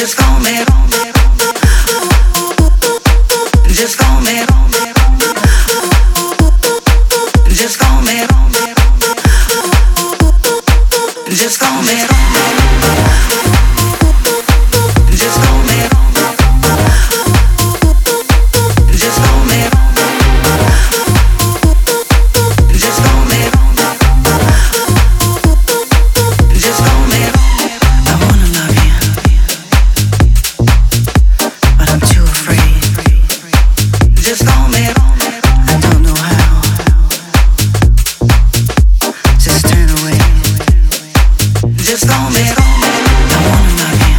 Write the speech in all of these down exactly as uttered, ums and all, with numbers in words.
Just call me. Just call me. Just call me. Just call me. Just call me. Just call me. Just call me. Just call me. I wanna love you, but I'm too afraid. Just call me. I don't know how. Just turn away. Just call me. I wanna love you,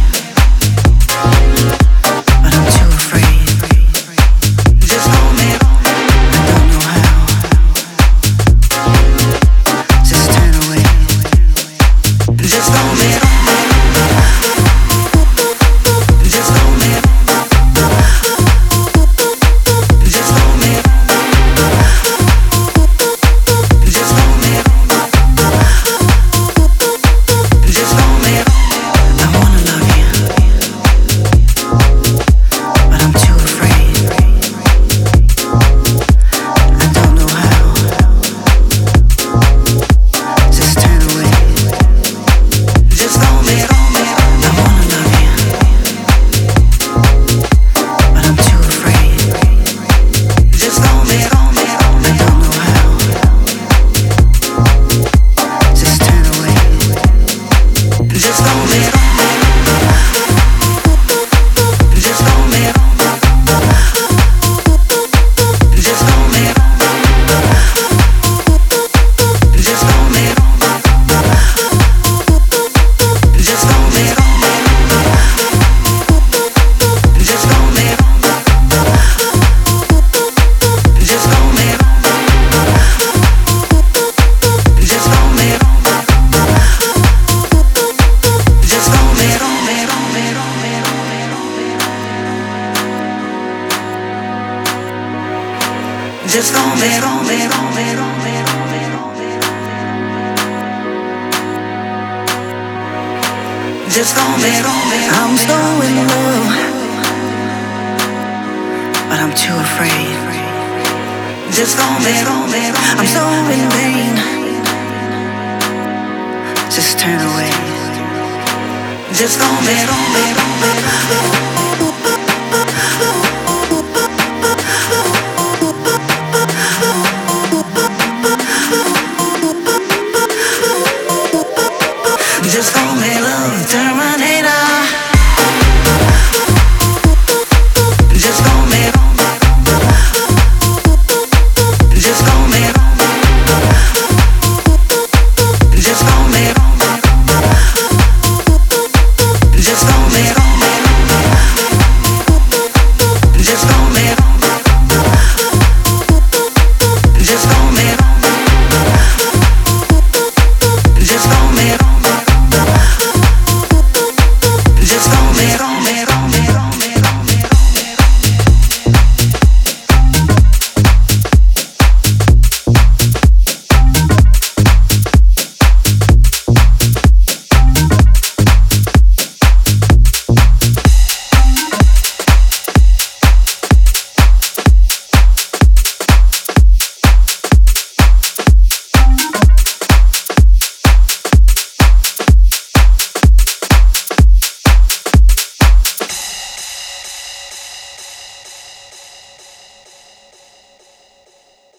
but I'm too afraid. Just call me. I don't know how. Just turn away. Just call me. Just call me. Just call me. Just call me. Just call me. I wanna love you, but I'm too afraid. I don't know how. Just turn away. Just call me. I wanna love you, but I'm too afraid. Just call me. I don't know how. Just turn away. Just call me. Just call me. Just call me. Just call me. Just call me. Just call me. Just call me. Just call me. Just call me. Just call me. Just call me. I'm so in love, but I'm too afraid. Just call me. I'm so in vain. Just turn away. Just call me. Just call me love terminator. Just call me. Just call me. Just call me. Just call me. Just call me. Just call me. Just call me. Just call me.